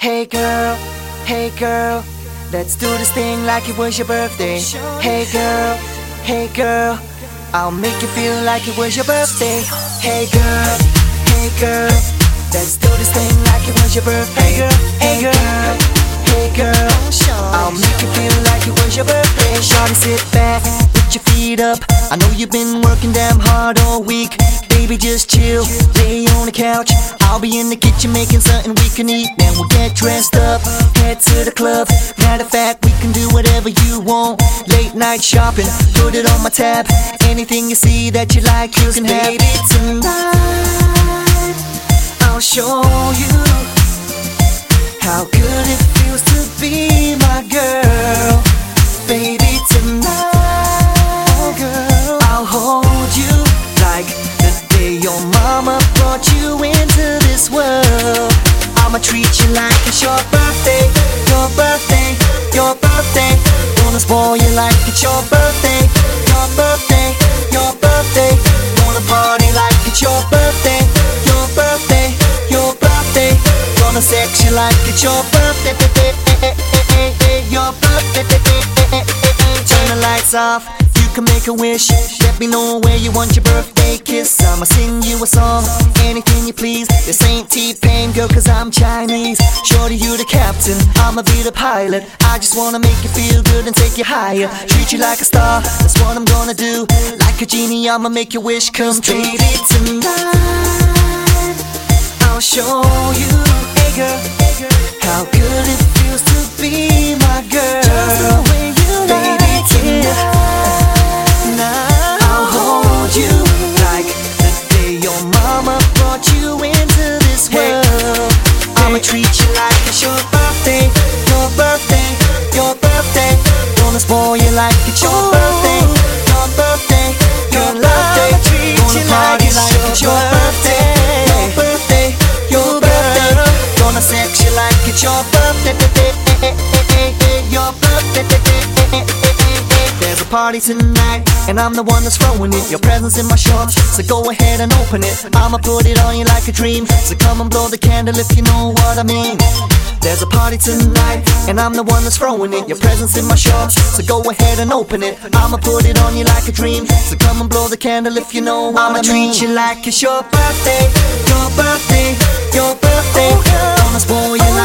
Hey girl, let's do this thing like it was your birthday. Hey girl, I'll make you feel like it was your birthday. Hey girl, let's do this thing like it was your birthday. Hey girl, I'll make you feel like it was your birthday. Shawty, sit back, put your feet up. I know you've been working damn hard all week. Baby, just chill, lay on the couch. I'll be in the kitchen making something we can eat. Then we'll get dressed up, head to the club. Matter of fact, we can do whatever you want. Late night shopping, put it on my tab. Anything you see that you like, you can have. Baby, tonight I'll show you how good it feels to be my girl. Baby, tonight, oh girl, I'll hold you like the day your mama brought you into this world. I'ma treat you like it's your birthday, your birthday, your birthday. Gonna spoil you like it's your birthday, your birthday, your birthday. Gonna party like it's your birthday, your birthday, your birthday. Gonna sex you like it's your birthday, your birthday. Turn the lights off, you can make a wish. Let me know where you want your birthday kiss. I'ma sing you a song, anything you please. This ain't T-Pain, girl, cause I'm Chinese. Shorty, you the captain, I'ma be the pilot. I just wanna make you feel good and take you higher. Treat you like a star, that's what I'm gonna do. Like a genie, I'ma make your wish come true. Baby, tonight I'll show you, hey girl, how good it feels to be my girl. Just the way you baby, like tonight I'll hold you like the day your mama brought you into this world. I'ma treat you like it's your birthday, your birthday, your birthday. Gonna spoil you like it's your birthday, your birthday, your birthday. Gonna party like it's your birthday, your birthday, your birthday. Gonna sex you like it's your birthday, your birthday. There's a party tonight, and I'm the one that's throwing it. Your present's in my shorts, so go ahead and open it. I'ma put it on you like a dream, so come and blow the candle if you know what I mean. There's a party tonight, and I'm the one that's throwing it. Your present's in my shorts, so go ahead and open it. I'ma put it on you like a dream, so come and blow the candle if you know what I mean. I'ma treat you like it's your birthday, your birthday, your birthday. Gonna spoil you like